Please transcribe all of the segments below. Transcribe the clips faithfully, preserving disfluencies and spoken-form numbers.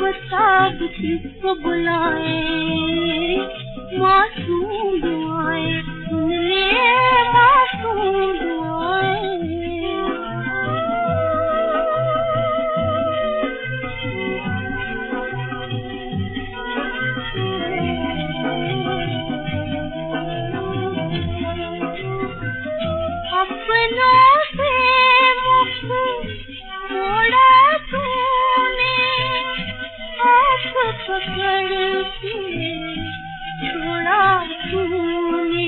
बताब किसको बुलाए, मासूम दुआएं सुन ले, मासूम दुआएं। अपनों से मुख मोड़ा तूने, आप पकड़ के छोड़ा तूने।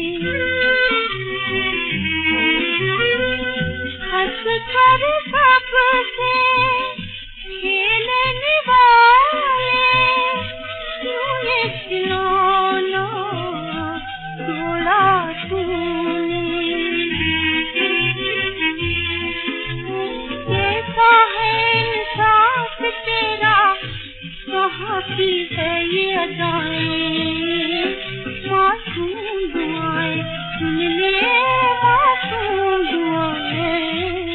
हंस कर सबसे खेलने वाले, क्यों ये खिलौना तोड़ा तूने। कैसा है इंसाफ तेरा, कहाँ की है ये अदाएं, मासूम दुआएं सुन ले, मासूम दुआएं।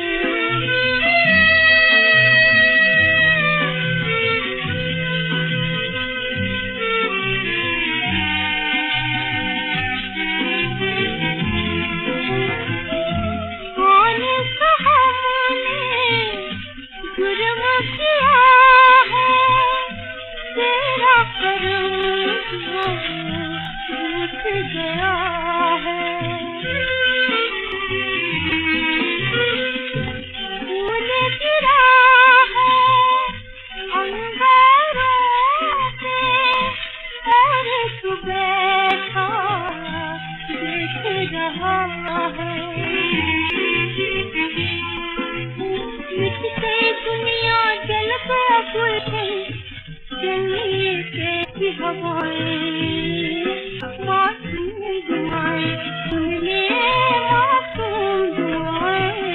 कौन सा हमने जुर्म किया है, तेरा करम टूट गया है। फूल गिरा है अंगारों पे, और तू बैठा देख रहा है। मिटते दुनिया जल गया गुल गई, जलिए कैसी हवाएं, मासूम दुआएं सुन ले, मासूम दुआएं।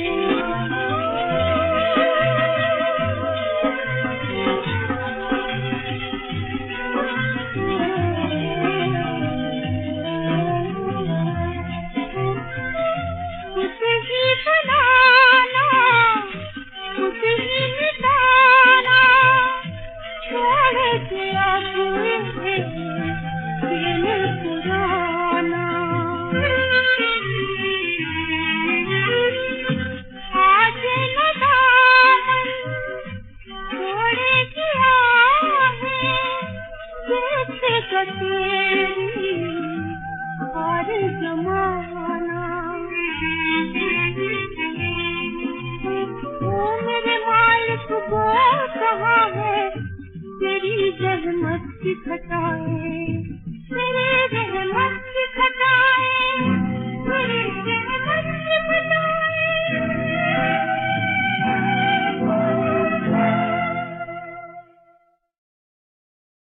खुद ही बनाना, खुद ही मिटाना, छोड़ दिया तुझे दिल पुराना। आज न दामन छोड़ेगी आहें, देखेगा तेरी हर जमाना। ओ मेरे मालिक वो कहाँ है, तेरी रहमत की घटाएं,